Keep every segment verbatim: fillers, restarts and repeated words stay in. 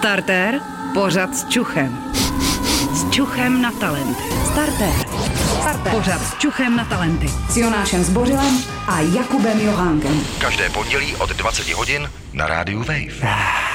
Startér, pořad s čuchem. S čuchem na talenty. Startér. Startér. Pořad s čuchem na talenty. S Jonášem Zbořilem a Jakubem Johánkem. Každé pondělí od dvacet hodin na rádiu Wave.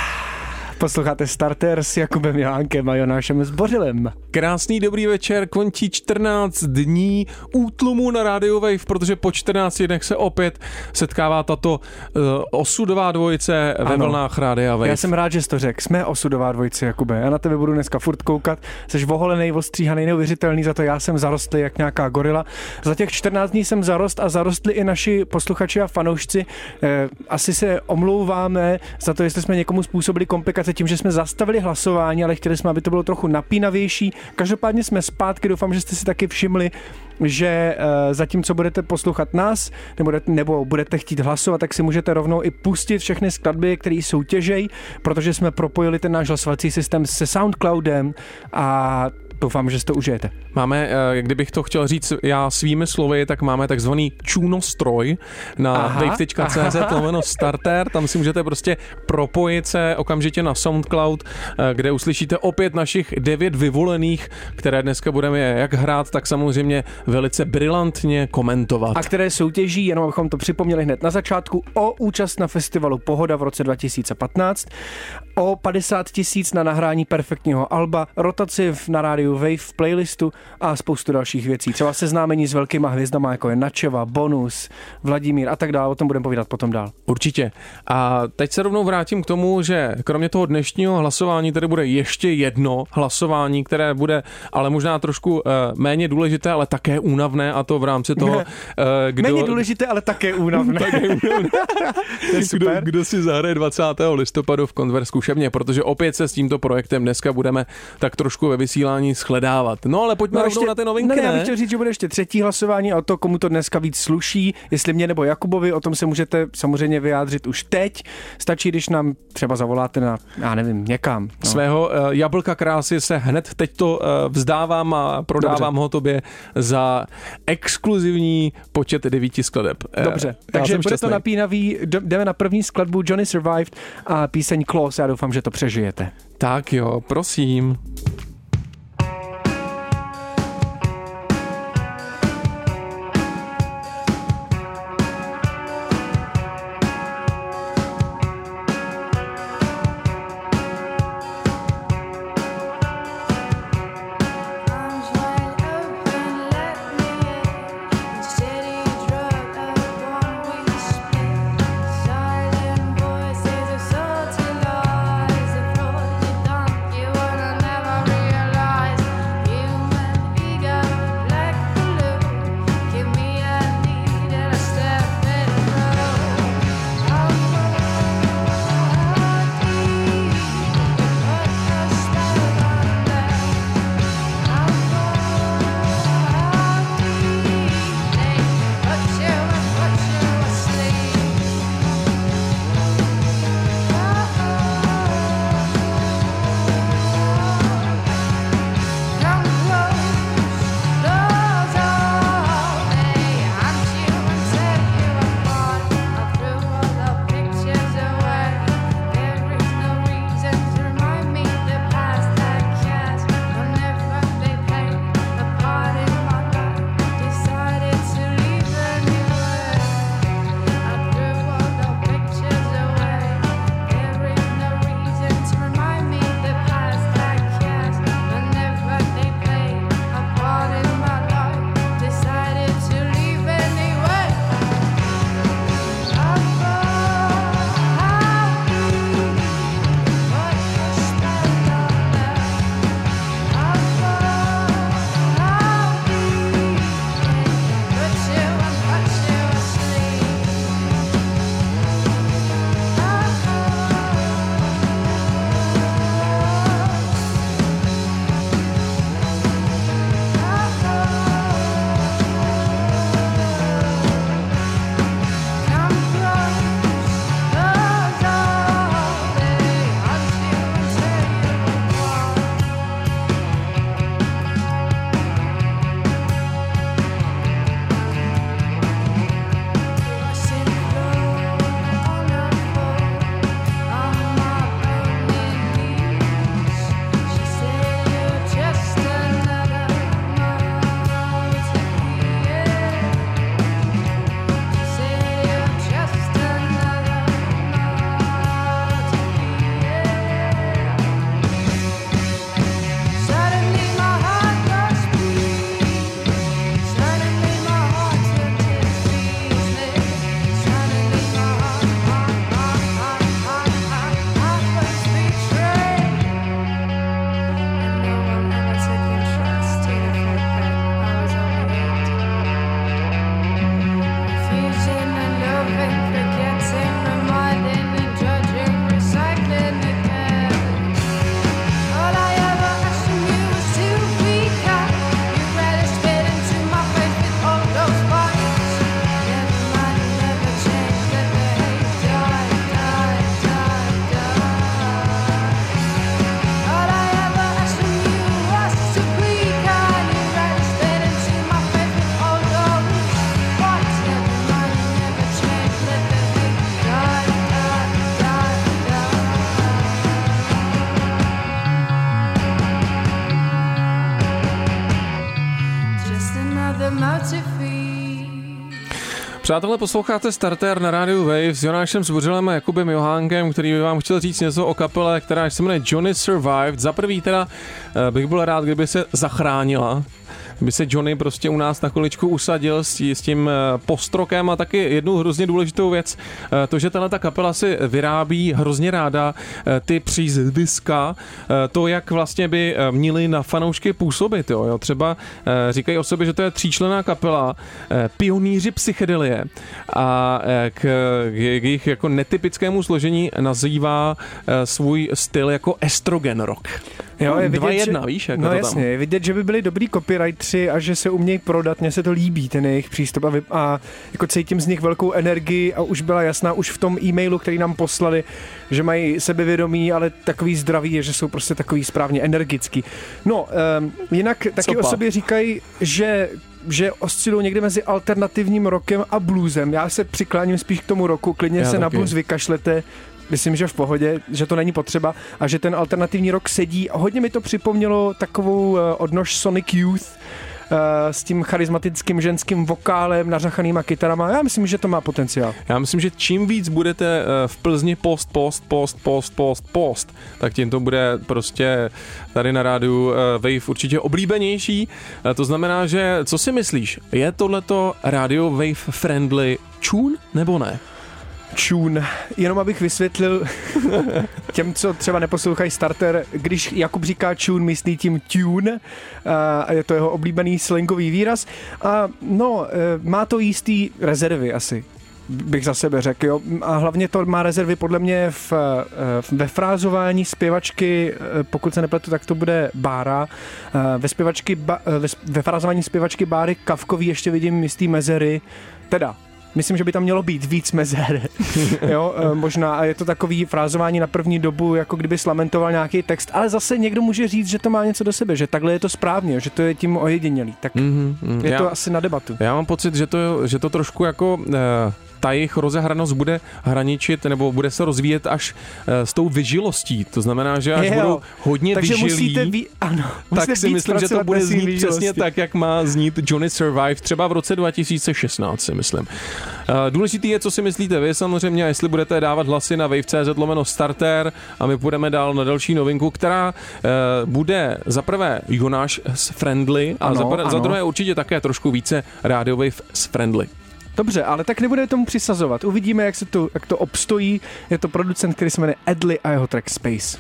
Posloucháte Startér s Jakubem Johánkem a Jonášem Zbořilem. Krásný dobrý večer, končí čtrnáct dní útlumu na rádiu Wave, protože po čtrnácti dnech se opět setkává tato uh, osudová dvojice ve ano. vlnách rádia Wave. Já jsem rád, že jsi to řekl. Jsme osudová dvojice, Jakube. Já na tebe budu dneska furt koukat. Jsi voholenej, ostříhanej, neuvěřitelný, za to já jsem zarostlý jak nějaká gorila. Za těch čtrnáct dní jsem zarost a zarostli i naši posluchači a fanoušci. Eh, asi se omlouváme za to, jestli jsme někomu způsobili komplikace tím, že jsme zastavili hlasování, ale chtěli jsme, aby to bylo trochu napínavější. Každopádně jsme zpátky, doufám, že jste si taky všimli, že uh, zatímco budete poslouchat nás, nebo, nebo budete chtít hlasovat, tak si můžete rovnou i pustit všechny skladby, které soutěžejí, protože jsme propojili ten náš hlasovací systém se SoundCloudem a doufám, že si to užijete. Máme, kdybych to chtěl říct já svými slovy, tak máme takzvaný čunostroj na wave tečka cé zet lomeno startér, tam si můžete prostě propojit se okamžitě na SoundCloud, kde uslyšíte opět našich devět vyvolených, které dneska budeme jak hrát, tak samozřejmě velice brilantně komentovat. A které soutěží, jenom abychom to připomněli hned na začátku, o účast na festivalu Pohoda v roce dva tisíce patnáct, o padesát tisíc na nahrání perfektního alba, rotaci na rádiu Wave v playlistu a spoustu dalších věcí. Třeba seznámení s velkýma hvězdama, jako je Načeva, Bonus, Vladimír a tak dále. O tom budeme povídat potom dál. Určitě. A teď se rovnou vrátím k tomu, že kromě toho dnešního hlasování tady bude ještě jedno hlasování, které bude ale možná trošku uh, méně důležité, ale také únavné, a to v rámci toho, uh, kdo... Méně důležité, ale také únavné. také únavné. To je super. Kdo, kdo si zahraje dvacátého listopadu v Konver zkušebně, protože opět se s tímto projektem dneska budeme tak trošku ve vysílání shledávat. No ale pojďme no, rovnou ještě, na ty novinky, ne? ne? Já bych chtěl říct, že bude ještě třetí hlasování a o to, komu to dneska víc sluší, jestli mě nebo Jakubovi, o tom se můžete samozřejmě vyjádřit už teď. Stačí, když nám třeba zavoláte na, já nevím, někam. No. Svého uh, jablka krásy se hned teď to uh, vzdávám a prodávám Dobře. ho tobě za exkluzivní počet devíti skladeb. Dobře, uh, takže bude to napínavý, jdeme na první skladbu Johnny Survived a píseň Close, já doufám, že to přežijete. Tak jo, prosím. Never Přátelé, posloucháte Starter na rádiu Wave s Jonášem Zbořilem a Jakubem Johánkem, který by vám chtěl říct něco o kapele, která se jmenuje Johnny Survived. Za prvý teda bych byl rád, kdyby se zachránila, by se Johnny prostě u nás na chviličku usadil s, s tím postrokem a taky jednu hrozně důležitou věc, to, že tato kapela si vyrábí hrozně ráda ty přízviska, to, jak vlastně by měli na fanoušky působit. Jo, jo. Třeba říkají o sobě, že to je tříčlenná kapela, pionýři psychedelie a k, k jejich jako netypickému složení nazývá svůj styl jako estrogen rock. Jo, je vidět, dva jedna, že, víš, jako no to jasně, tam. Je vidět, že by byli dobrý copywriteri a že se umějí prodat, mně se to líbí, ten jejich přístup a, vy, a jako cítím z nich velkou energii a už byla jasná už v tom e-mailu, který nám poslali, že mají sebevědomí, ale takový zdravý, že jsou prostě takový správně energický. No, um, jinak taky Co o pak? sobě říkají, že že oscilují někde mezi alternativním rockem a bluesem. Já se přikláním spíš k tomu roku, klidně Já se taky. na blues vykašlete, myslím, že v pohodě, že to není potřeba a že ten alternativní rock sedí. Hodně mi to připomnělo takovou uh, odnož Sonic Youth uh, s tím charismatickým ženským vokálem, nařachanýma kytarama. Já myslím, že to má potenciál. Já myslím, že čím víc budete v Plzni post, post, post, post, post, post, tak tím to bude prostě tady na rádiu Wave určitě oblíbenější. To znamená, že co si myslíš? Je tohleto rádio Wave friendly tune nebo ne? Tune. Jenom abych vysvětlil těm, co třeba neposlouchají Starter, když Jakub říká tune, myslí tím tune a je to jeho oblíbený slangový výraz a no, má to jistý rezervy asi, bych za sebe řekl, jo. A hlavně to má rezervy podle mě v, ve frázování zpěvačky, pokud se nepletu, tak to bude Bára. Ve, zpěvačky, ve, ve frázování zpěvačky Báry Kavkový ještě vidím jistý mezery, teda myslím, že by tam mělo být víc mezer. Jo, možná. A je to takový frázování na první dobu, jako kdyby slamentoval nějaký text, ale zase někdo může říct, že to má něco do sebe, že takhle je to správně, že to je tím ojedinělý. Tak mm-hmm, je já, to asi na debatu. Já mám pocit, že to, že to trošku jako... Eh... ta jejich rozehranost bude hraničit nebo bude se rozvíjet až uh, s tou vyžilostí. To znamená, že až je, budou hodně takže vyžilí, musíte ví, ano, musíte tak si myslím, že to bude znít vyžilosti. přesně tak, jak má znít Johnny Survive třeba v roce dva tisíce šestnáct, si myslím. Uh, důležitý je, co si myslíte vy samozřejmě, a jestli budete dávat hlasy na wave tečka cz lomeno starter a my půjdeme dál na další novinku, která uh, bude za prvé Jonáš friendly a ano, za, prvé, ano. za druhé určitě také trošku více Radio Wave friendly. Dobře, ale tak nebude tomu přisazovat. Uvidíme, jak, se to, jak to obstojí. Je to producent, který se jmenuje Edley a jeho track Space.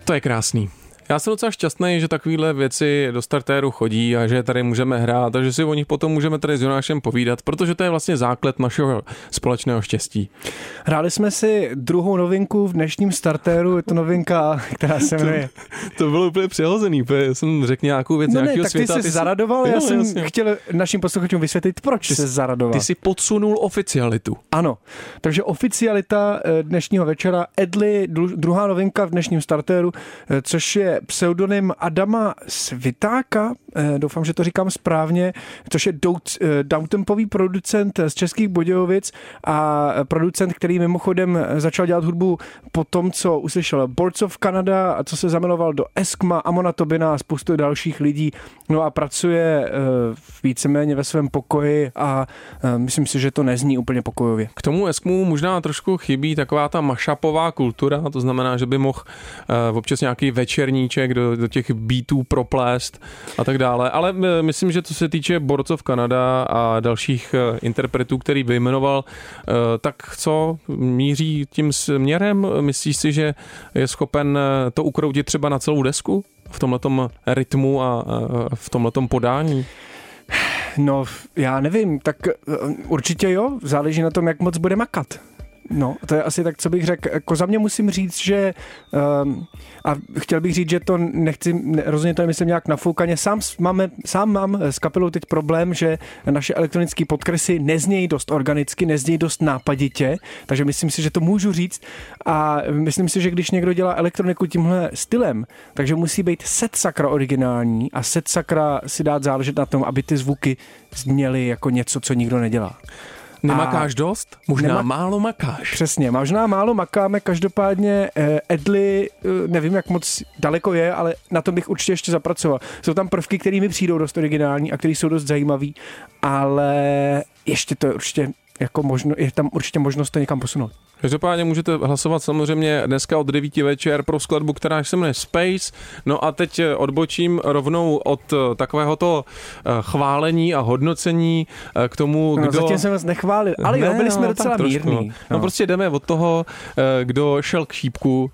To je krásný. Já jsem docela šťastný, že takovéhle věci do startéru chodí a že tady můžeme hrát a že si o nich potom můžeme tady s Jonášem povídat, protože to je vlastně základ našeho společného štěstí. Hráli jsme si druhou novinku v dnešním startéru, je to novinka, která se jmenuje. To, to bylo úplně přihozený, já jsem řekl nějakou věc no nějakého ne, tak světa. ty jsi ty zaradoval, jsi... já jo, jsem jasně. chtěl našim posluchačům vysvětlit, proč jsi zaradoval. Ty jsi podsunul oficialitu. Ano, takže oficialita dnešního večera, Edli, druhá novinka v dnešním startéru, což je pseudonym Adama Svitáka, doufám, že to říkám správně, což je downtempový producent z Českých Budějovic a producent, který mimochodem začal dělat hudbu po tom, co uslyšel Boards of Canada a co se zamiloval do Eskma, Amona Tobina a spoustu dalších lidí. No a pracuje víceméně ve svém pokoji a myslím si, že to nezní úplně pokojově. K tomu Eskmu možná trošku chybí taková ta mashupová kultura, to znamená, že by mohl občas nějaký večerníček do, do těch beatů proplést a tak dále, ale myslím, že co se týče Boards of Canada a dalších interpretů, který vyjmenoval, tak co míří tím směrem? Myslíš si, že je schopen to ukroutit třeba na celou desku v tomhletom rytmu a v tomhletom podání? No, já nevím, tak určitě jo, záleží na tom, jak moc bude makat. No, to je asi tak, co bych řekl. Jako za mě musím říct, že um, a chtěl bych říct, že to nechci, ne, rozhodně to nemyslím nějak nafoukaně. Sám, máme, sám mám s kapelou teď problém, že naše elektronické podkresy neznějí dost organicky, neznějí dost nápaditě, takže myslím si, že to můžu říct a myslím si, že když někdo dělá elektroniku tímhle stylem, takže musí být set sakra originální a set sakra si dát záležet na tom, aby ty zvuky zněly jako něco, co nikdo nedělá. Nemakáš dost? Možná nema... málo makáš. Přesně, možná málo makáme, každopádně eh, Edli, eh, nevím, jak moc daleko je, ale na tom bych určitě ještě zapracoval. Jsou tam prvky, které mi přijdou dost originální a které jsou dost zajímavý, ale ještě to je určitě jako možno, je tam určitě možnost to někam posunout. Každopádně můžete hlasovat samozřejmě dneska od devíti večer pro skladbu, která se jmenuje Space. No a teď odbočím rovnou od takovéhoto chválení a hodnocení k tomu, no, kdo... Zatím jsem vás nechválil, ale ne, jo, byli jsme no, docela mírní. No. no prostě jdeme od toho, kdo šel k šípku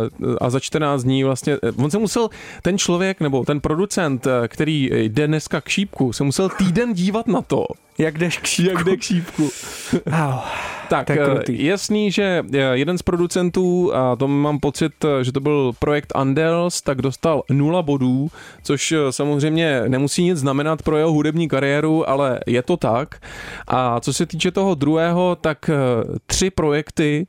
a za čtrnáct dní vlastně... On se musel, ten člověk nebo ten producent, který jde dneska k šípku, se musel týden dívat na to, Jak jdeš k šípku. Jak jde k šípku. Au, tak, jasný, že jeden z producentů, a to mám pocit, že to byl projekt Andels, tak dostal nula bodů, což samozřejmě nemusí nic znamenat pro jeho hudební kariéru, ale je to tak. A co se týče toho druhého, tak tři projekty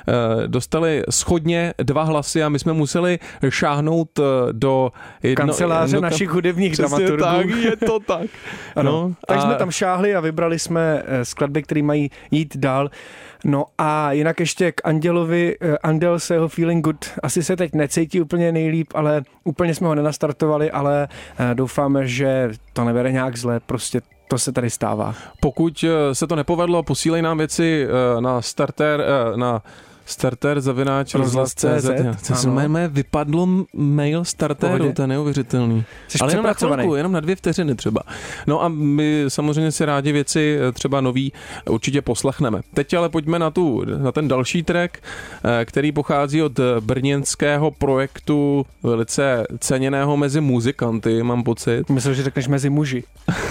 dostali shodně dva hlasy a my jsme museli šáhnout do... Jedno, kanceláře jedno, našich hudebních dramaturgů. Tak, je to tak. Ano, no, tak a... jsme tam šáhli a vybrali jsme skladby, které mají jít dál. No a jinak ještě k Andělovi, Andel se jeho Feeling Good asi se teď necítí úplně nejlíp, ale úplně jsme ho nenastartovali, ale doufáme, že to nebere nějak zle, prostě to se tady stává. Pokud se to nepovedlo, posílej nám věci na starter, na starter zavináč rozhlas tečka cé zet. Co se mé vypadlo mail starteru, to je neuvěřitelný. Jsi ale jenom na chvilku, jenom na dvě vteřiny třeba. No a my samozřejmě si rádi věci třeba nový určitě poslechneme. Teď ale pojďme na, tu, na ten další track, který pochází od brněnského projektu velice ceněného mezi muzikanty, mám pocit. Myslím, že řekneš mezi muži.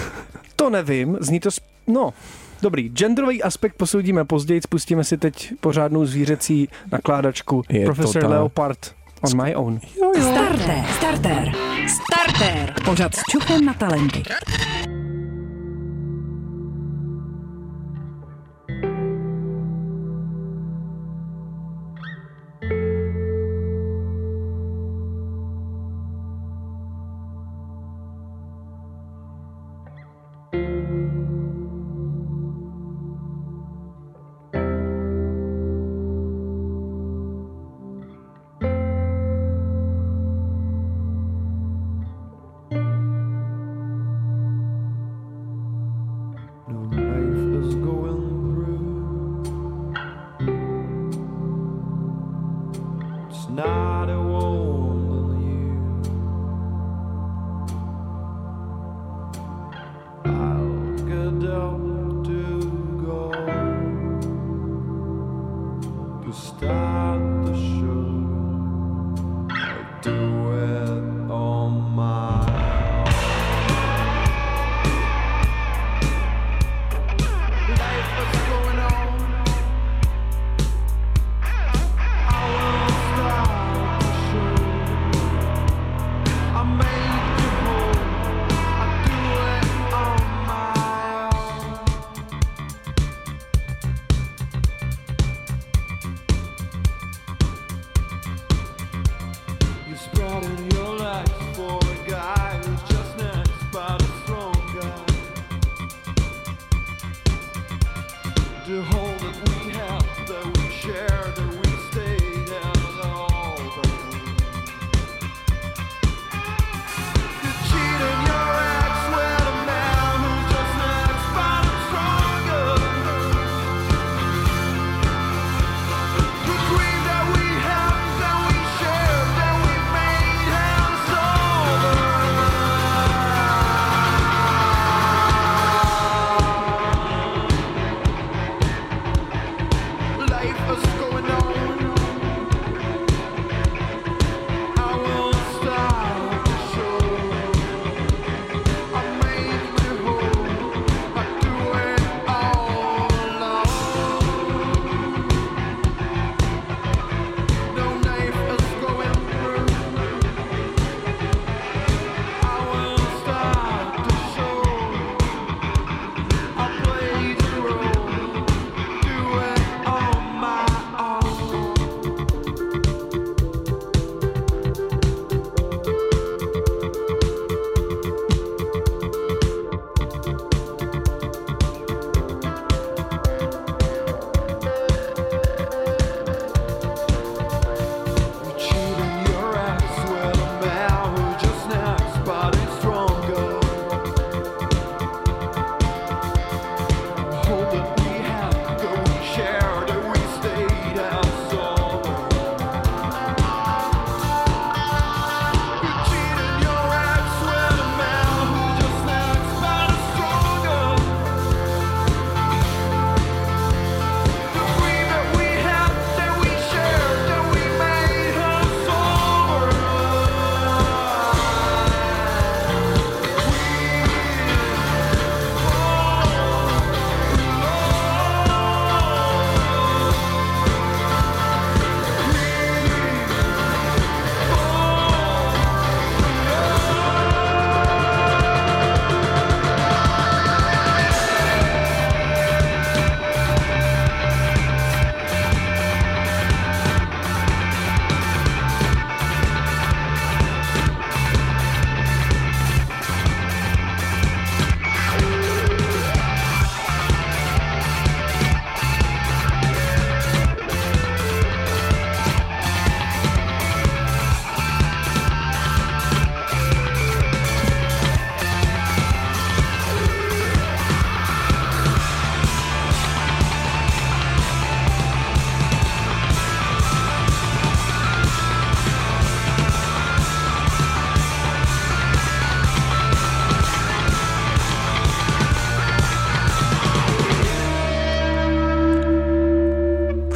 To nevím, zní to... Sp... No... Dobrý, genderový aspekt posoudíme později, spustíme si teď pořádnou zvířecí nakládačku. Je Profesor Leopard on my own. Jo, jo. Starter, starter, starter. Pořad s čuchem na talenty. I'll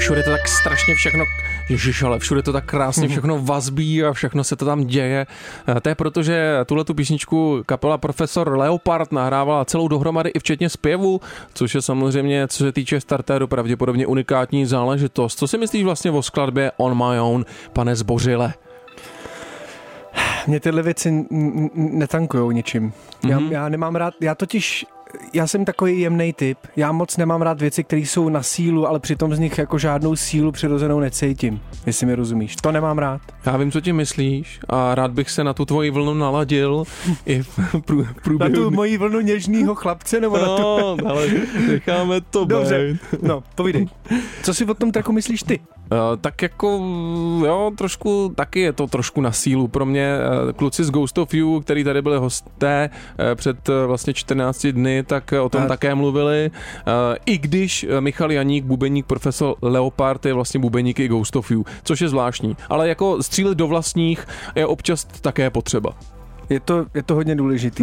všude to tak strašně všechno, ježiš, ale všude to tak krásně všechno vazbí a všechno se to tam děje. To je proto, že tuhletu písničku kapela Profesor Leopard nahrávala celou dohromady i včetně zpěvu, což je samozřejmě, co se týče Startéru, pravděpodobně unikátní záležitost. Co si myslíš vlastně o skladbě On My Own, pane Zbořile? Mě tyhle věci n- n- netankujou ničím. Mm-hmm. Já, já nemám rád, já totiž, já jsem takový jemnej typ. Já moc nemám rád věci, které jsou na sílu, ale přitom z nich jako žádnou sílu přirozenou necítím, jestli mi rozumíš. To nemám rád. Já vím, co ti myslíš a rád bych se na tu tvoji vlnu naladil i v prů, průběhu. Na tu moji vlnu něžnýho chlapce nebo no, na tu... ale necháme to Dobře, být. no, povídej. Co si o tom tracku myslíš ty? Uh, tak jako, jo, trošku, taky je to trošku na sílu pro mě. Uh, kluci z Ghost of You, který tady byli hosté uh, před uh, vlastně čtrnácti dny, tak uh, o tom a... také mluvili. Uh, I když uh, Michal Janík, bubeník Profesor Leopard, je vlastně bubeník i Ghost of You, což je zvláštní. Ale jako střílet do vlastních je občas také potřeba. Je to, je to hodně důležitý.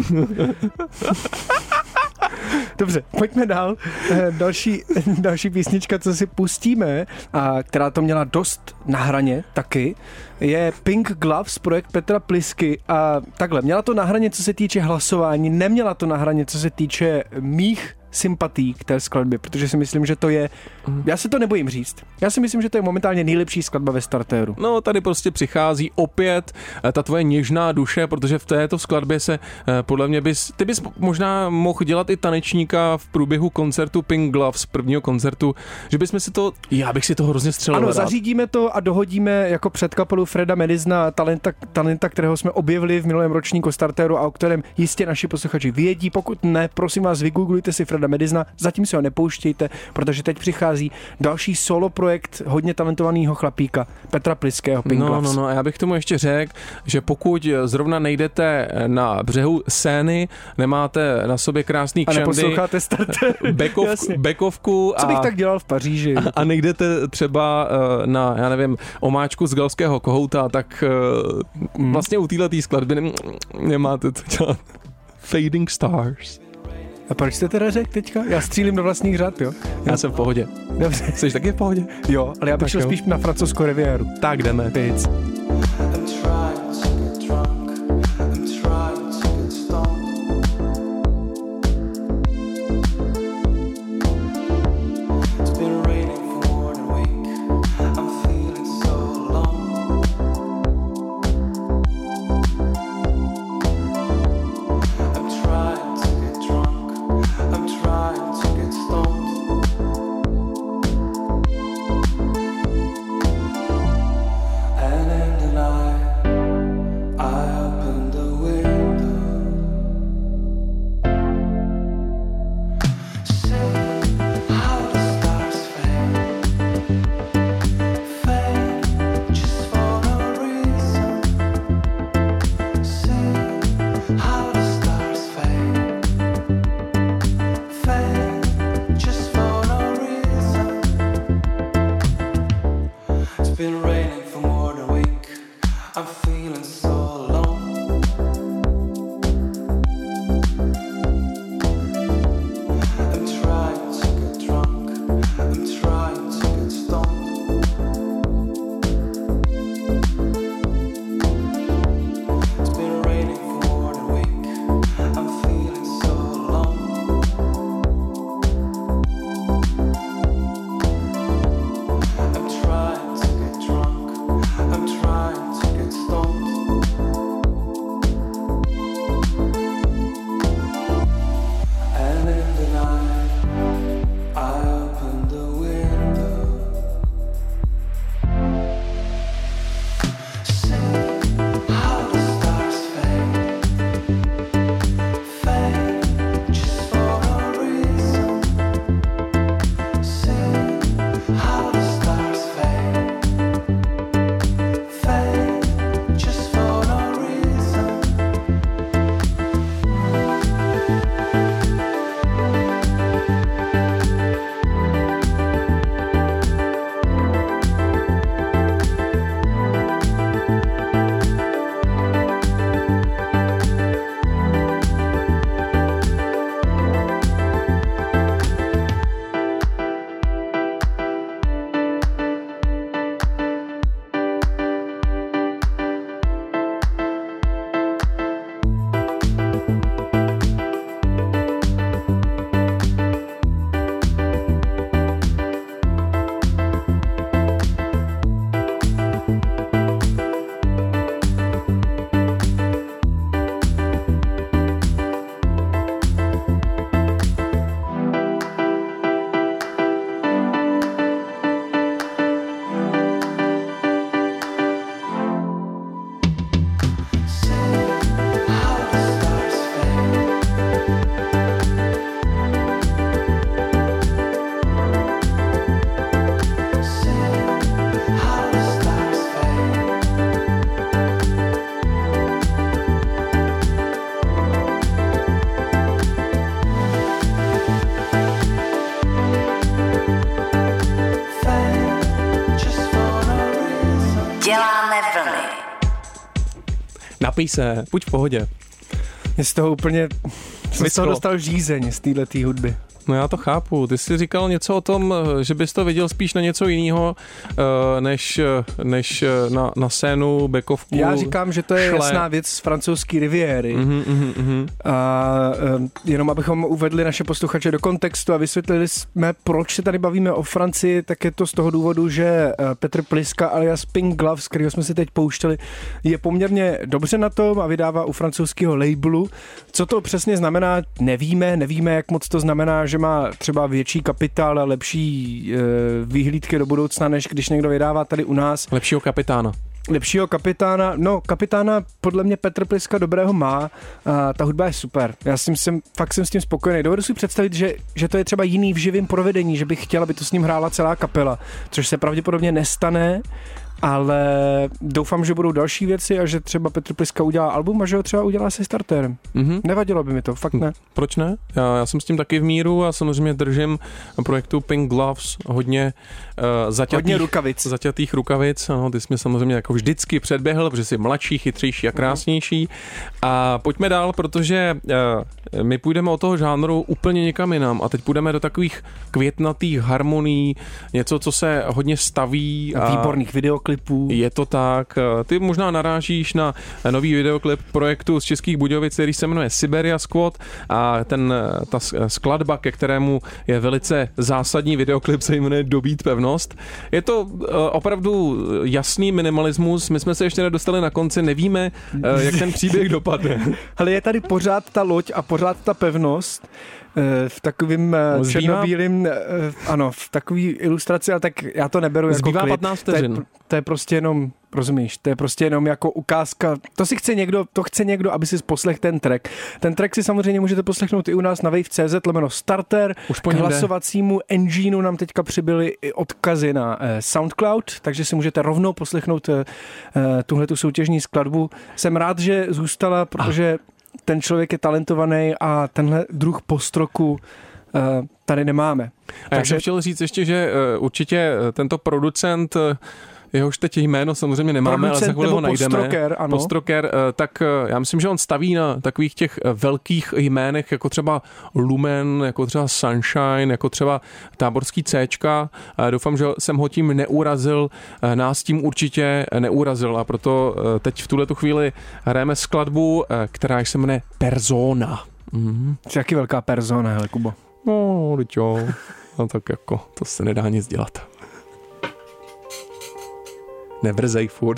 Dobře, pojďme dál. Další, další písnička, co si pustíme, a která to měla dost na hraně taky, je Pink Gloves, projekt Petra Plisky. A takhle, měla to na hraně, co se týče hlasování, neměla to na hraně, co se týče mých sympatí k té skladbě, protože si myslím, že to je, já se to nebojím říct, já si myslím, že to je momentálně nejlepší skladba ve Startéru. No, tady prostě přichází opět ta tvoje něžná duše, protože v této skladbě se podle mě bys, ty bys možná mohl dělat i tanečníka v průběhu koncertu Pink Gloves, prvního koncertu, že bychom si to, já bych si to hrozně střelil. Ano, rád. zařídíme to a dohodíme jako předkapelu Freda Medizna, talenta, talenta, kterého jsme objevili v minulém ročníku Startéru a o kterém jistě naši posluchači vědí. Pokud ne, prosím vás, vygooglujte si Freda Medizna, zatím si ho nepouštějte, protože teď přichází další solo projekt hodně talentovaného chlapíka Petra Pliského, Pink No, Gloves. no, no, a já bych tomu ještě řekl, že pokud zrovna nejdete na břehu Sény, nemáte na sobě krásný kšandy, a neposloucháte Startér, bekovku, bekovku a, co bych tak dělal v Paříži? A, a nejdete třeba na, já nevím, omáčku z galského kohouta, tak mm. vlastně u této skladby nemáte co dělat. Fading Stars. A proč jste teda řekl teďka? Já střílím do vlastních řad, jo? Já jsem v pohodě. Dobře. Jsi taky v pohodě? Jo, ale já bych tak šel jo. spíš na francouzskou riviéru. Tak jdeme. Pic. And napij se, buď v pohodě. Mě z toho úplně, jsem z toho dostal žízeň z této hudby. No já to chápu. Ty jsi říkal něco o tom, že bys to viděl spíš na něco jiného, než, než na, na scénu, bekovku. Já říkám, že to je šle. jasná věc z francouzské riviéry. Mm-hmm, mm-hmm. A jenom abychom uvedli naše posluchače do kontextu a vysvětlili jsme, proč se tady bavíme o Francii, tak je to z toho důvodu, že Petr Pliska alias Pink Gloves, kterého jsme si teď pouštěli, je poměrně dobře na tom a vydává u francouzského labelu. Co to přesně znamená, nevíme, nevíme, jak moc to znamená, že má třeba větší kapitál a lepší e, výhlídky do budoucna, než když někdo vydává tady u nás. Lepšího kapitána. Lepšího kapitána, no kapitána podle mě Petr Pliska dobrého má a ta hudba je super. Já jsem, jsem, fakt jsem s tím spokojený. Dovedu si představit, že, že to je třeba jiný v živém provedení, že bych chtěl, aby to s ním hrála celá kapela, což se pravděpodobně nestane, ale doufám, že budou další věci a že třeba Petr Pliska udělá album a že ho třeba udělá se Starterem. Mm-hmm. Nevadilo by mi to, fakt ne. Proč ne? Já, já jsem s tím taky v míru a samozřejmě držím projektu Pink Gloves hodně uh, zaťatých, hodně rukavic. zaťatých rukavic. Ano, ty jsi mě samozřejmě jako vždycky předběhl, protože jsi mladší, chytřejší a krásnější. A pojďme dál, protože uh, my půjdeme od toho žánru úplně někam jinam a teď půjdeme do takových květnatých harmonií, něco, co se hodně staví. A výborných videoklipů. Je to tak. Ty možná narážíš na nový videoklip projektu z Českých Budějovic, který se jmenuje Siberia Squad a ten, ta skladba, ke kterému je velice zásadní videoklip, se jmenuje Dobít pevnost. Je to opravdu jasný minimalismus. My jsme se ještě nedostali na konci, nevíme, jak ten příběh dopadne. Ale je tady pořád ta loď a pořád ta pevnost v takovým černobílým, ano, v takový ilustraci, ale tak já to neberu jako klip. patnáct vteřin. To je, to je prostě jenom, rozumíš, to je prostě jenom jako ukázka, to si chce někdo, to chce někdo, aby si poslech ten track. Ten track si samozřejmě můžete poslechnout i u nás na wave tečka cé zet lomeno starter. Už po K hlasovacímu engineu nám teďka přibyly i odkazy na uh, SoundCloud, takže si můžete rovnou poslechnout uh, tuhletu soutěžní skladbu. Jsem rád, že zůstala, protože ah. ten člověk je talentovaný a tenhle druh postroku uh, tady nemáme. A já jsem chtěl říct ještě, že uh, určitě tento producent, uh, jehož teď jméno samozřejmě nemáme, producent, ale za chvíli ho najdeme. Postroker, ano. Postroker, tak já myslím, že on staví na takových těch velkých jménech, jako třeba Lumen, jako třeba Sunshine, jako třeba táborský Cčka. Doufám, že jsem ho tím neurazil, nás tím určitě neurazil a proto teď v tuhletu chvíli hrajeme skladbu, která se jmenuje Persona. Mhm. Jsi taky velká persona, hele Kubo. No, jo, no tak jako, to se nedá nic dělat. Nevrzej furt.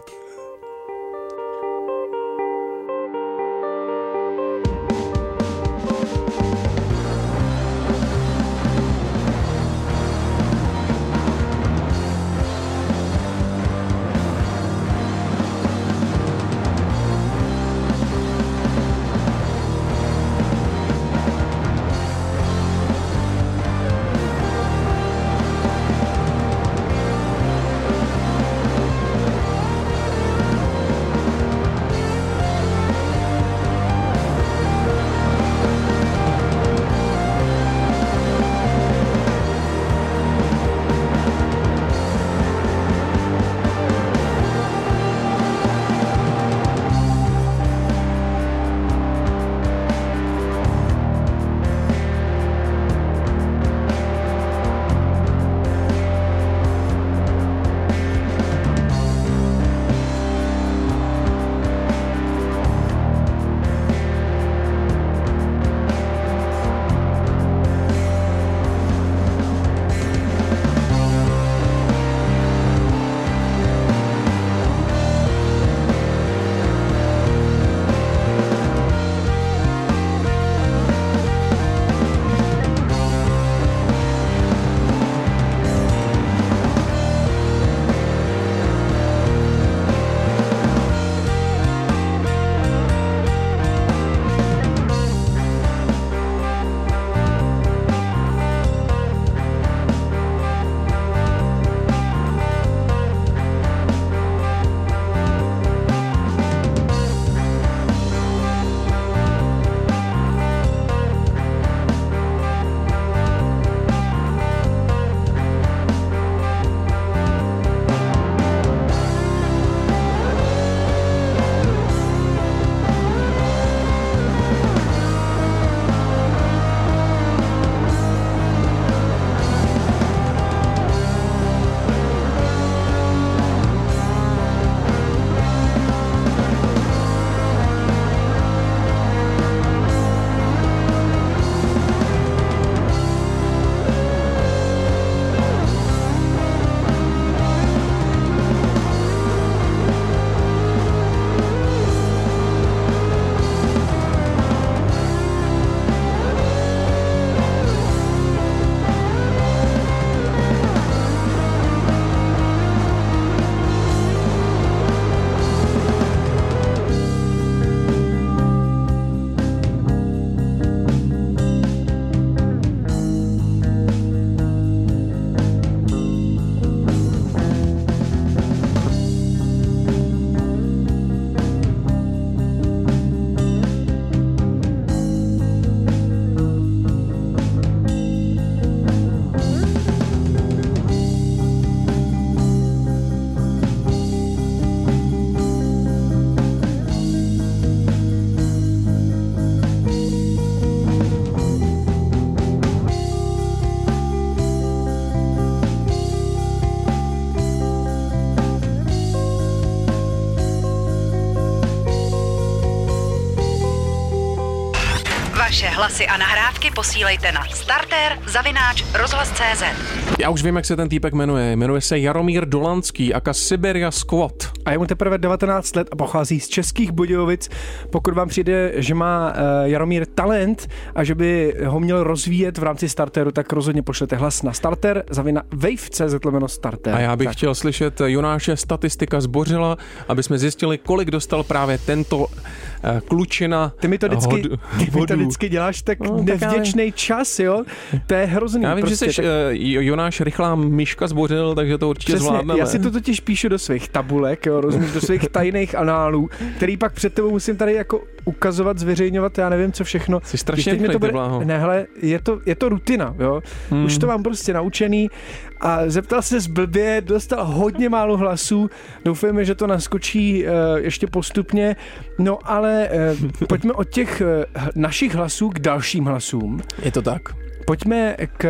Vaše hlasy a nahrávky posílejte na starter zavináč rozhlas tečka cé zet. Já už vím, jak se ten týpek jmenuje. Jmenuje se Jaromír Dolanský, aka Siberia Squad. A je mu teprve devatenáct let a pochází z Českých Budějovic. Pokud vám přijde, že má uh, Jaromír talent a že by ho měl rozvíjet v rámci starteru, tak rozhodně pošlete hlas na starter zavina wave tečka cé zet lomeno starter. A já bych tak. chtěl slyšet Jonáše statistika zbořila, aby jsme zjistili, kolik dostal právě tento uh, klučina. Ty mi to vždycky, hod, ty mi to vždycky děláš tak no, nevděčnej tak čas, jo? To je hrozný. Já vím, prostě, že jsi tak... uh, Jonáš rychlá myška zbořil, takže to určitě Přesně, zvládneme. já si to totiž píšu do svých tabulek, jo, rozumíš, do svých tajných análů, který pak před tebou musím tady jako ukazovat, zveřejňovat, já nevím, co všechno. Jsi strašně rychlej, bude... ty bláho. Ne, hele, je to, je to rutina, jo. Hmm. Už to mám prostě naučený a zeptal se zblbě, dostal hodně málo hlasů, doufujeme, že to naskočí uh, ještě postupně, no ale uh, pojďme od těch uh, našich hlasů k dalším hlasům. Je to tak. Pojďme k...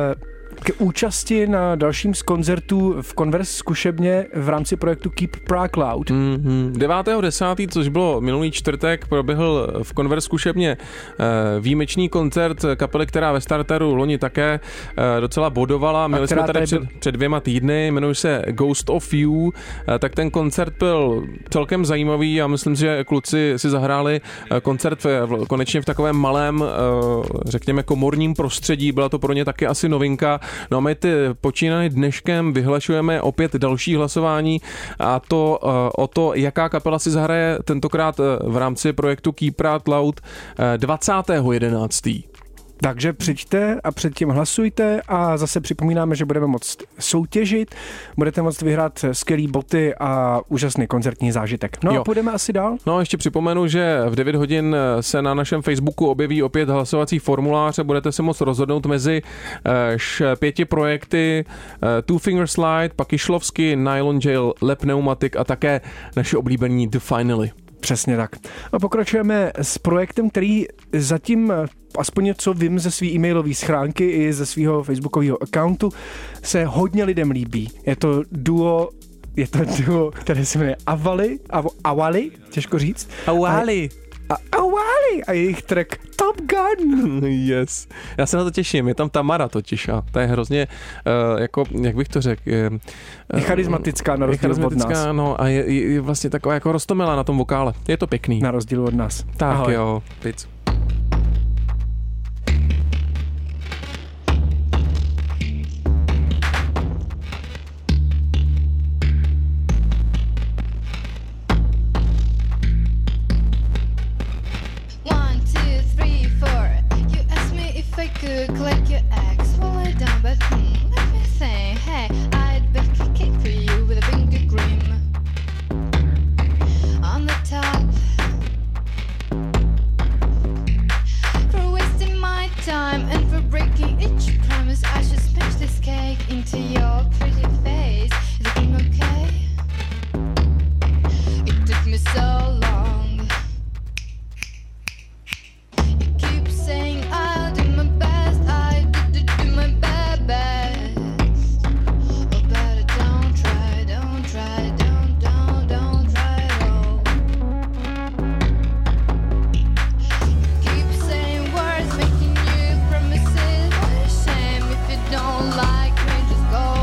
k účasti na dalším z koncertů v Converse zkušebně v rámci projektu Keep Prague Loud. Mm-hmm. devátého desátého což bylo minulý čtvrtek, proběhl v Converse zkušebně výjimečný koncert kapely, která ve starteru loni také docela bodovala. Měli jsme tady před, před dvěma týdny, jmenuje se Ghost of You, tak ten koncert byl celkem zajímavý a myslím si, že kluci si zahráli koncert v, konečně v takovém malém, řekněme, komorním prostředí. Byla to pro ně taky asi novinka. No a my ty počínaný dneškem vyhlašujeme opět další hlasování a to uh, o to, jaká kapela si zahraje tentokrát uh, v rámci projektu Keep Prague Loud uh, dvacátého jedenáctého Takže přijďte a předtím hlasujte a zase připomínáme, že budeme moct soutěžit, budete moct vyhrát skvělý boty a úžasný koncertní zážitek. No jo. A půjdeme asi dál? No ještě připomenu, že v devět hodin se na našem Facebooku objeví opět hlasovací formulář a budete se moct rozhodnout mezi uh, pěti projekty uh, Two Finger Slide, pak Išlovsky, Nylon Jail, Le Pneumatic a také naši oblíbení The Finally. Přesně tak. A pokračujeme s projektem, který zatím, aspoň něco vím ze své e-mailové schránky i ze svého facebookového accountu, se hodně lidem líbí. Je to duo, je to duo, které se jmenuje Avali, Av, Awali, těžko říct. Awali. A, Awali a jejich track Top Gun. Yes. Já se na to těším, je tam Tamara totiž a to je hrozně, uh, jako, jak bych to řekl, je, uh, je charismatická na rozdíl od nás. No a je, je vlastně taková jako roztomilá na tom vokále. Je to pěkný. Na rozdíl od nás. Tak ahoj. Jo, pic. Collect your eggs, swallow it down, but hmm, let me think. Hey, I'd bake a cake for you with a finger cream on the top. For wasting my time and for breaking each promise, I should smash this cake into your pretty face. Is it okay? It took me so long. You keep saying I'll do my best. Like me, just go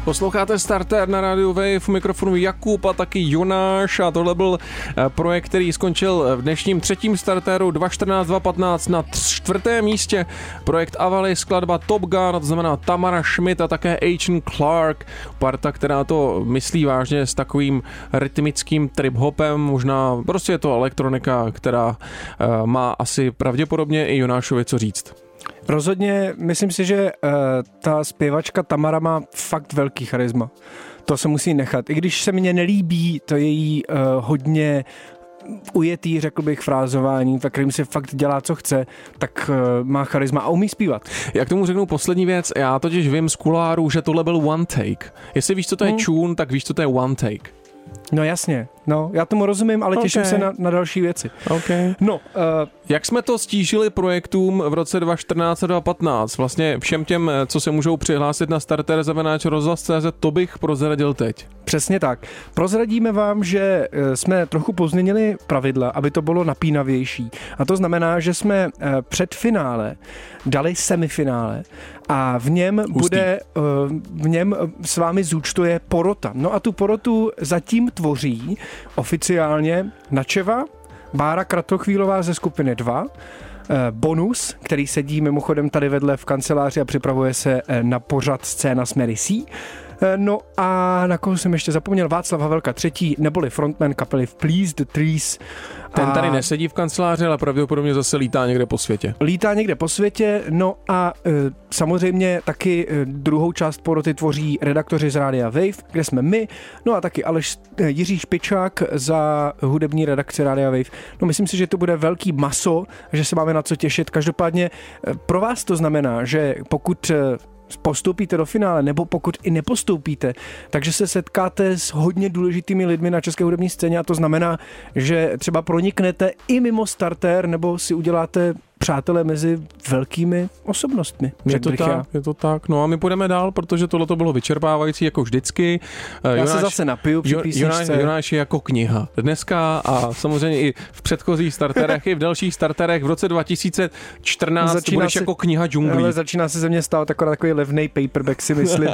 Posloucháte Starter na rádiu Wave, v mikrofonu Jakub a taky Jonáš a tohle byl projekt, který skončil v dnešním třetím startéru dva čtrnáct dva patnáct na čtvrtém místě. Projekt Avali, skladba Top Gun, to znamená Tamara Schmidt a také Agent Clark, parta, která to myslí vážně s takovým rytmickým trip-hopem, možná prostě je to elektronika, která má asi pravděpodobně i Jonášovi co říct. Rozhodně, myslím si, že uh, ta zpěvačka Tamara má fakt velký charisma. To se musí nechat. I když se mně nelíbí to její uh, hodně ujetý, řekl bych, frázování, tak kterým si fakt dělá, co chce, tak uh, má charisma a umí zpívat. Já k tomu řeknu poslední věc. Já totiž vím z kuláru, že tohle byl one take. Jestli víš, co to je hmm. tune, tak víš, co to je one take. No jasně, no, já tomu rozumím, ale okay. těším se na, na další věci. Okay. No, uh, jak jsme to stížili projektům v roce dva čtrnáct a dva patnáct? Vlastně všem těm, co se můžou přihlásit na starter zavináč rozhlas tečka cé zet, to bych prozradil teď. Přesně tak. Prozradíme vám, že jsme trochu pozměnili pravidla, aby to bylo napínavější. A to znamená, že jsme před finále dali semifinále a v něm Hustý. bude, v něm s vámi zúčtuje porota. No a tu porotu zatím tvoří oficiálně Načeva, Bára Kratochvílová ze skupiny dva, Bonus, který sedí mimochodem tady vedle v kanceláři a připravuje se na pořad Scéna s Mary C. No a na koho jsem ještě zapomněl, Václav Havelka třetí, neboli frontman kapely Please the Trees. Ten tady nesedí v kanceláři, ale pravděpodobně zase lítá někde po světě. Lítá někde po světě, no a e, samozřejmě taky e, druhou část poroty tvoří redaktoři z Rádia Wave, kde jsme my, no a taky Aleš e, Jiří Špičák za hudební redakci Rádia Wave. No myslím si, že to bude velký maso, že se máme na co těšit. Každopádně e, pro vás to znamená, že pokud e, postoupíte do finále, nebo pokud i nepostoupíte, takže se setkáte s hodně důležitými lidmi na české hudební scéně a to znamená, že třeba proniknete i mimo startér, nebo si uděláte přátelé mezi velkými osobnostmi. Je to tak, já. je to tak. No a my půjdeme dál, protože tohle to bylo vyčerpávající jako vždycky. Já Jonáš, se zase napiju při písničce. Jonáš, Jonáš je jako kniha. Dneska a samozřejmě i v předchozích starterech, i v dalších starterech v roce dva tisíce čtrnáct začíná budeš se, jako kniha džunglí. Ale začíná se ze mě stávat takový, takový levnej paperback, si myslím.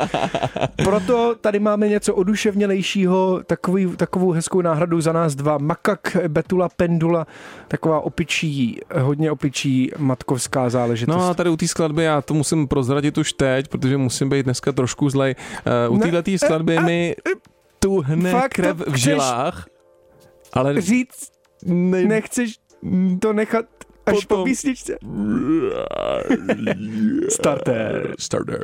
Proto tady máme něco oduševnělejšího, takový, takovou hezkou náhradu za nás dva. Makak, Betula, Pendula, taková opičí, hodně opičí matkovská záležitost. No a tady u té skladby já to musím prozradit už teď, protože musím být dneska trošku zlej. Uh, u této skladby ne, mi tuhne krev v žilách. Ale říct, ne, nechceš to nechat až potom po písničce. Starter. Starter.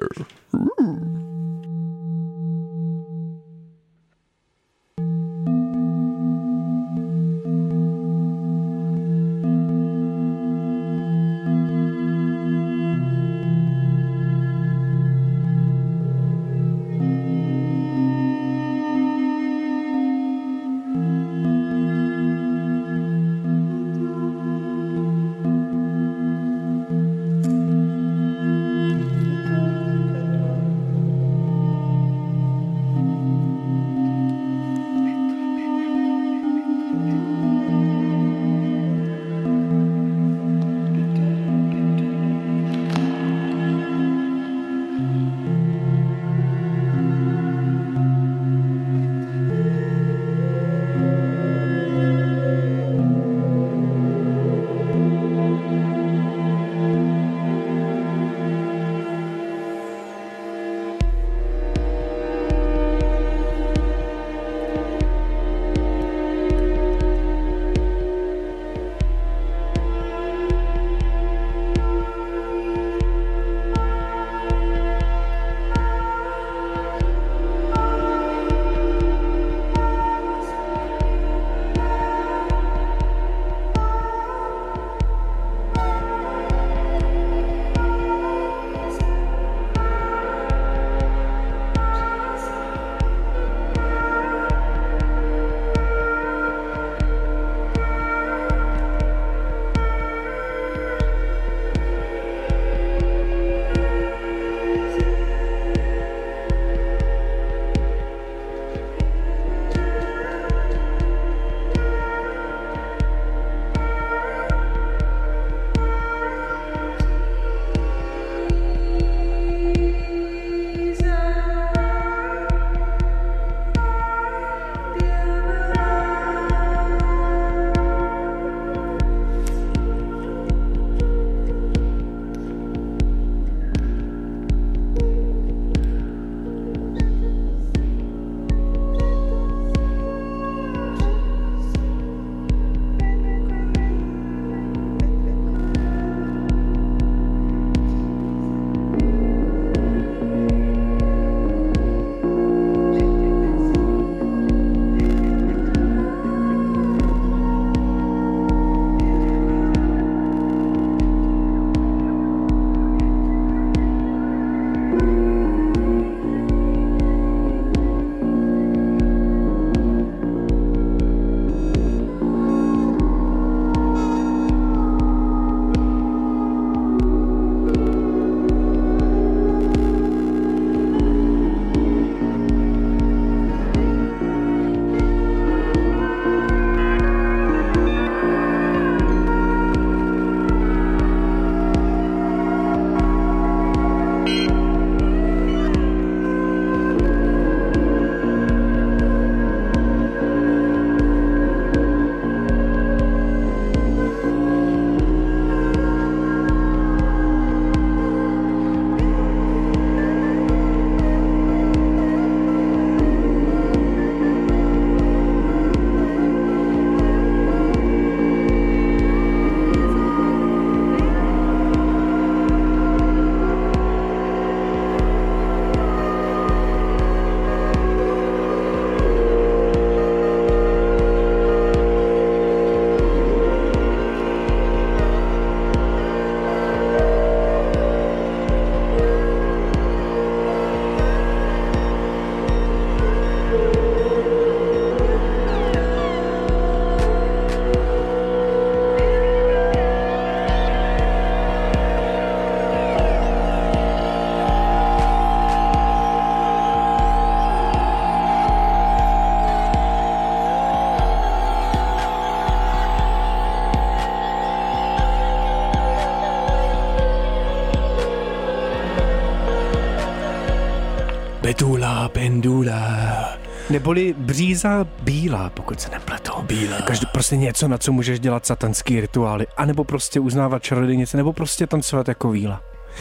Betula, pendula. Neboli bříza bílá, pokud se nepletu. Bílá. Každý prostě něco, na co můžeš dělat satanský rituály, anebo prostě uznávat čarodějnice, nebo prostě tancovat jako víla.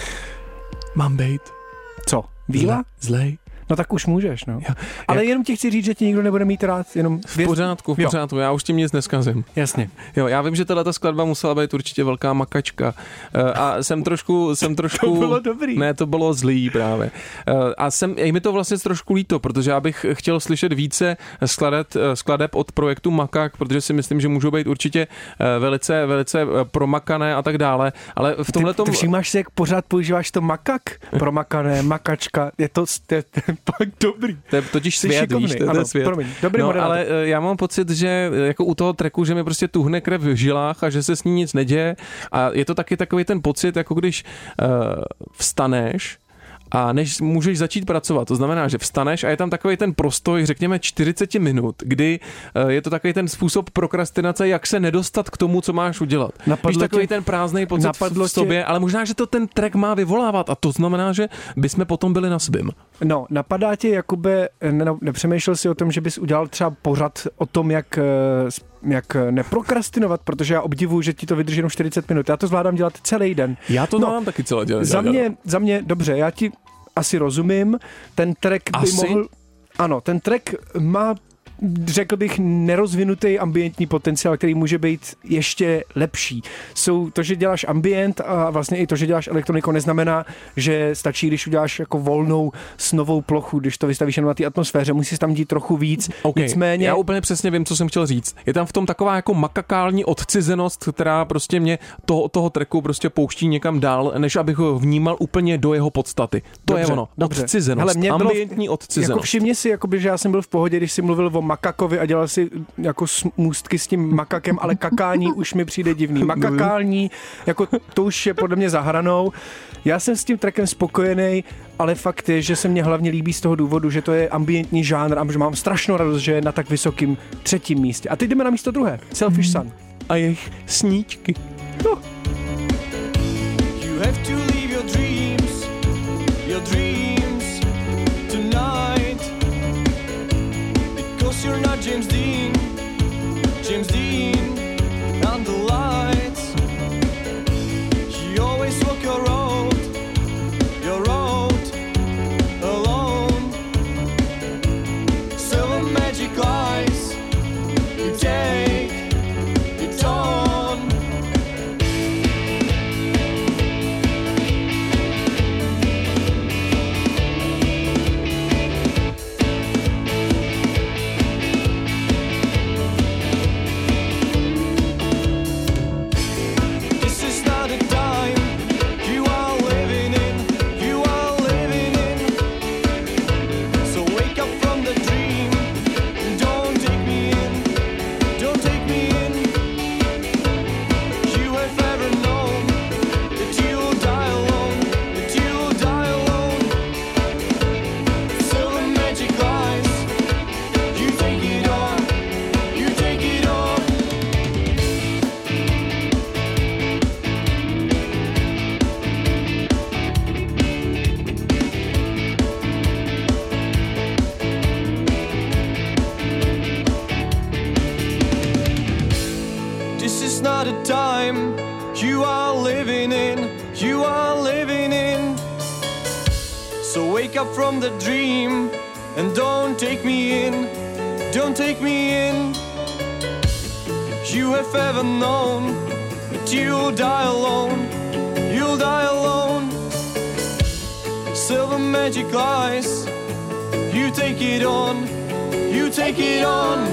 Mám bejt. Co? Víla? Zlej. No tak už můžeš, no. Já, Ale jak... jenom ti chci říct, že ti nikdo nebude mít rád, jenom... V pořádku, v pořádku, já už tím nic neskazím. Jasně. Jo, já vím, že tato skladba musela být určitě velká makačka. A jsem trošku, jsem trošku... To bylo dobrý. Ne, to bylo zlý právě. A jsem, je mi to vlastně trošku líto, protože já bych chtěl slyšet více skladeb, skladeb od projektu Makak, protože si myslím, že můžou být určitě velice, velice promakané a tak dále, ale v tomhletom... Ty, ty všímáš si, jak pořád používáš to makak? Promakané, makačka, je to... Je, pak dobrý. To je totiž svět, šikovný. víš, to, Ano, to je svět. Promiň, dobrý no, model. Ale já mám pocit, že jako u toho tracku, že mi prostě tuhne krev v žilách a že se s ní nic neděje a je to taky takový ten pocit, jako když uh, vstaneš a než můžeš začít pracovat, to znamená, že vstaneš a je tam takový ten prostoj, řekněme čtyřicet minut, kdy uh, je to takový ten způsob prokrastinace, jak se nedostat k tomu, co máš udělat. Napadlo Víš, takový tě, ten prázdný pocit v, v sobě, tě... ale možná, že to ten track má vyvolávat a to znamená, že bychom potom byli na svým. No, napadá tě, Jakube, ne, nepřemýšlel si o tom, že bys udělal třeba pořad o tom, jak jak neprokrastinovat, protože já obdivuju, že ti to vydrží jenom čtyřicet minut. Já to zvládám dělat celý den. Já to no, mám taky celé dělat. Za mě, za mě, dobře, já ti asi rozumím. Ten track by asi? mohl... Ano, ten track má, řekl bych, nerozvinutý ambientní potenciál, který může být ještě lepší. Jsou to, že děláš ambient a vlastně i to, že děláš elektroniku, neznamená, že stačí, když uděláš jako volnou snovou plochu, když to vystavíš jenom na té atmosféře, musíš tam dít trochu víc. Okay. Nicméně... Já úplně přesně vím, co jsem chtěl říct. Je tam v tom taková jako makakální odcizenost, která prostě mě toho, toho tracku prostě pouští někam dál, než abych ho vnímal úplně do jeho podstaty. To dobře, je ono. Dobře. Odcizenost. Hele, ambientní odcizenost. Jako všimni si, jakoby, že já jsem byl v pohodě, když jsi mluvil o makakovi a dělal si jako můstky s tím makakem, ale kakání už mi přijde divný. Makakální, jako to už je podle mě za hranou. Já jsem s tím trackem spokojený, ale fakt je, že se mně hlavně líbí z toho důvodu, že to je ambientní žánr a že mám strašnou radost, že je na tak vysokým třetím místě. A teď jdeme na místo druhé. Selfish Sun. A jejich sníčky. No. You have to leave your dreams, your dreams tonight. Because you're not James Dean, James Dean and the lights. You always walk your road, your road alone. Silver magic eyes, you take it on. Not a time you are living in, you are living in. So wake up from the dream and don't take me in, don't take me in. You have ever known that you'll die alone, you'll die alone. Silver magic lies, you take it on, you take it on.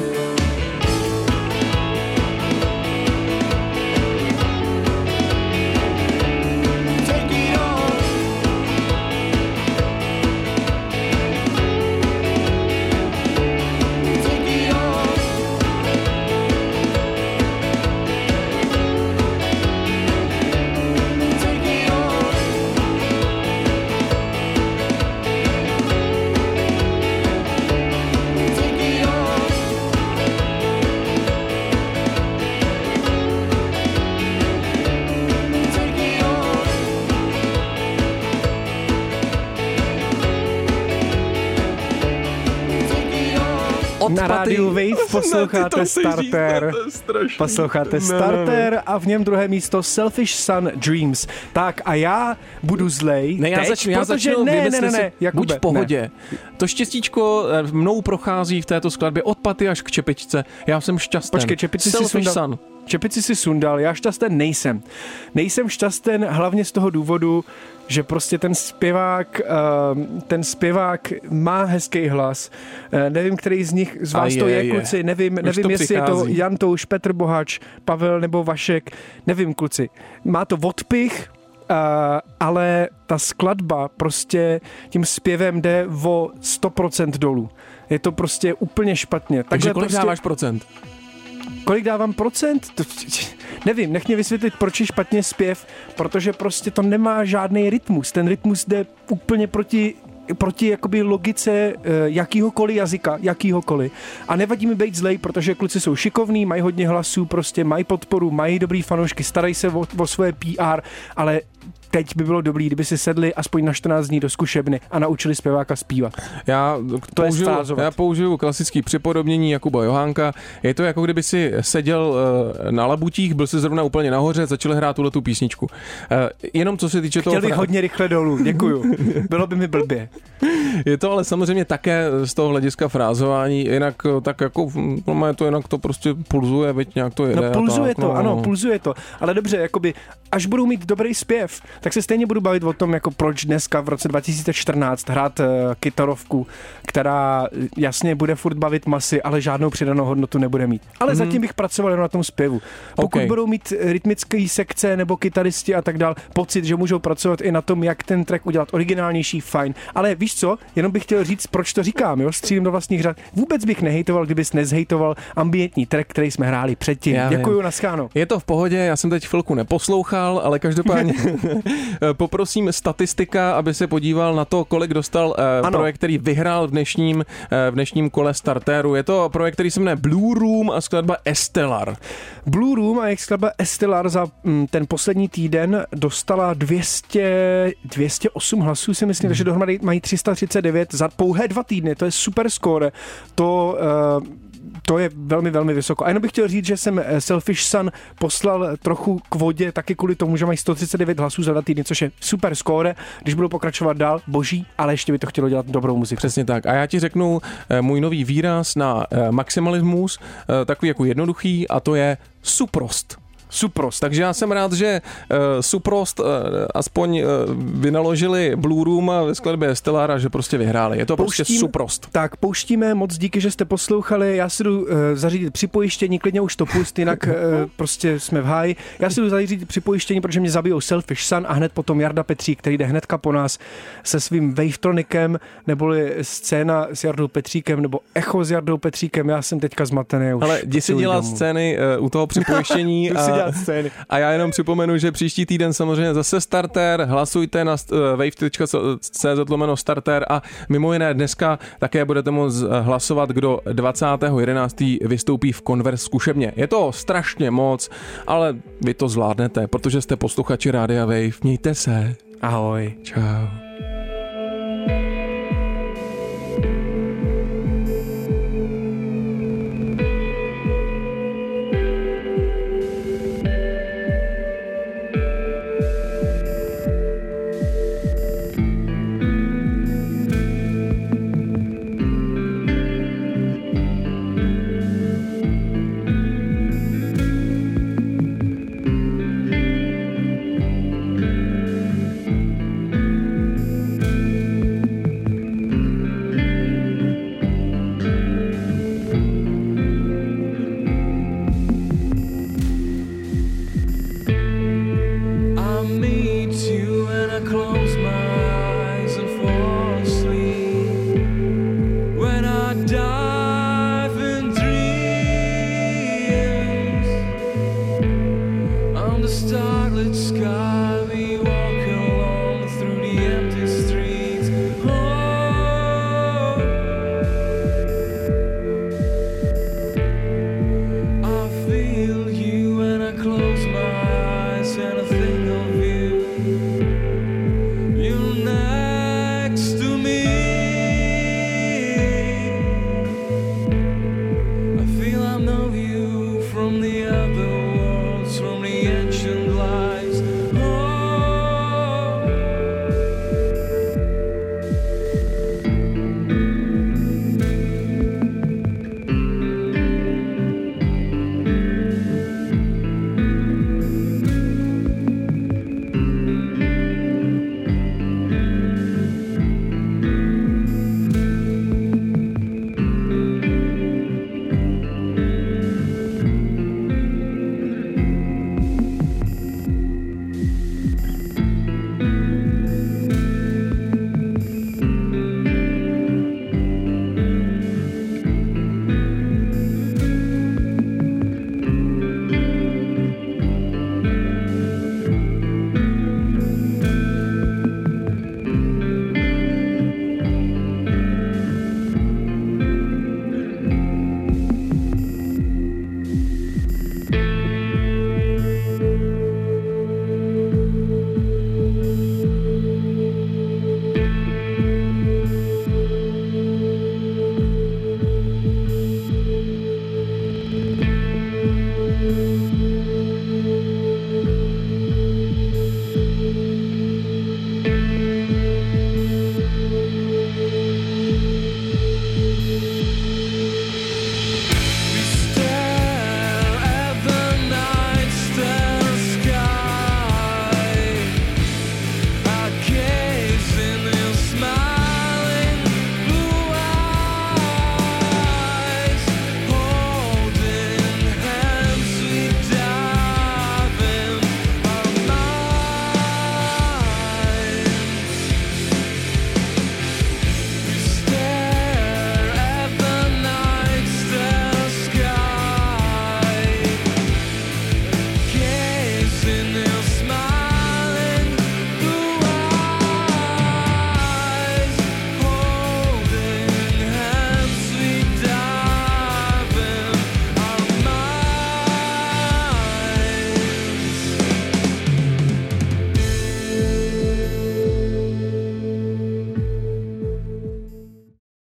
Na rádiu Wave posloucháte Starter. Posloucháte Starter a v něm druhé místo Selfish Sun Dreams. Tak a já budu zlej. Ne, já teď, začnu, já protože začnu, ne, ne, ne, ne, Jakube, buď v pohodě. Ne. To štěstíčko mnou prochází v této skladbě od paty až k čepičce. Já jsem šťastný. Počkej, čepici si sundal. Čepici si sundal, já šťasten nejsem. Nejsem šťasten hlavně z toho důvodu, že prostě ten zpěvák, ten zpěvák má hezký hlas. Nevím, který z nich, z vás je, to je, je, kluci, nevím, nevím jestli přichází. Je to Jan Touš, Petr Bohač, Pavel nebo Vašek, nevím, kluci. Má to odpich, Uh, ale ta skladba prostě tím zpěvem jde o sto procent dolů. Je to prostě úplně špatně. Takže kolik prostě, dáváš procent? Kolik dávám procent? To, nevím, nech mě vysvětlit, proč je špatně zpěv, protože prostě to nemá žádný rytmus. Ten rytmus jde úplně proti proti jakoby logice jakýhokoliv jazyka, jakýhokoliv. A nevadí mi být zlej, protože kluci jsou šikovní, mají hodně hlasů, prostě mají podporu, mají dobrý fanoušky, starají se o, o svoje P R, ale teď by bylo dobrý, kdyby si sedli aspoň na čtrnáct dní do zkušebny a naučili zpěváka zpívat. Já, to použiju, je já použiju klasický připodobnění Jakuba Johánka. Je to jako kdyby si seděl na labutích, byl si zrovna úplně nahoře, začali hrát tuhletu písničku. Jenom co se týče toho... Chtěl bych hodně rychle dolů, děkuju. Bylo by mi blbě. Je to ale samozřejmě také z toho hlediska frázování, jinak tak jako, no to jinak to prostě pulzuje, veď nějak to jede. No pulzuje tak, to, no. ano, pulzuje to. Ale dobře, jakoby, až budu mít dobrý zpěv, tak se stejně budu bavit o tom, jako proč dneska v roce dva tisíce čtrnáct hrát uh, kytarovku, která jasně bude furt bavit masy, ale žádnou přidanou hodnotu nebude mít. Ale mm. zatím bych pracoval jenom na tom zpěvu. Pokud okay. budou mít rytmické sekce nebo kytaristi a tak dál pocit, že můžou pracovat i na tom, jak ten track udělat originálnější, fajn. Ale víš co, jenom bych chtěl říct, proč to říkám, jo, střílím do vlastních řad. Vůbec bych nehejtoval, kdybys nezhejtoval ambientní track, který jsme hráli předtím. Já Děkuju, vím. Nascháno. Je to v pohodě, já jsem teď chvilku neposlouchal, ale každopádně poprosím statistika, aby se podíval na to, kolik dostal uh, projekt, který vyhrál v dnešním, uh, v dnešním kole Starteru. Je to projekt, který se jmenuje Blue Room a skladba Estelar. Blue Room a jejich skladba Estelar za mm, ten poslední týden dostala dvě stě, dvě stě osm hlasů, si myslím, hmm. takže dohromady mají tři sta třicet devět za pouhé dva týdny. To je super skóre. To... Uh, To je velmi, velmi vysoko. A jenom bych chtěl říct, že jsem Selfish Sun poslal trochu k vodě taky kvůli tomu, že mají sto třicet devět hlasů za dva týdny, což je super skóre. Když budou pokračovat dál, boží, ale ještě by to chtělo dělat dobrou muziku. Přesně tak. A já ti řeknu můj nový výraz na maximalismus, takový jako jednoduchý, a to je suprost. Suprost. Takže já jsem rád, že uh, Suprost uh, aspoň uh, vynaložili Blue Room a ve skladbě Stellar a že prostě vyhráli. Je to Pouštím, prostě Suprost. Tak, pouštíme, moc díky, že jste poslouchali. Já si jdu uh, zařídit připojištění, klidně už to pust, jinak uh, prostě jsme v háji. Já si jdu zařídit připojištění, protože mě zabijou Selfish Sun a hned potom Jarda Petřík, který jde hnedka po nás se svým Wavetronikem, neboli scéna s Jardou Petříkem, nebo echo s Jardou Petříkem. Já jsem teďka zmatený. Už ale jdi si dělat scény uh, u toho připojištění a A já jenom připomenu, že příští týden samozřejmě zase Starter, hlasujte na wave tečka cé zet lomeno starter a mimo jiné dneska také budete moct hlasovat, kdo dvacátého jedenáctého vystoupí v Converse zkušebně. Je to strašně moc, ale vy to zvládnete, protože jste posluchači Rádia Wave. Mějte se. Ahoj. Čau.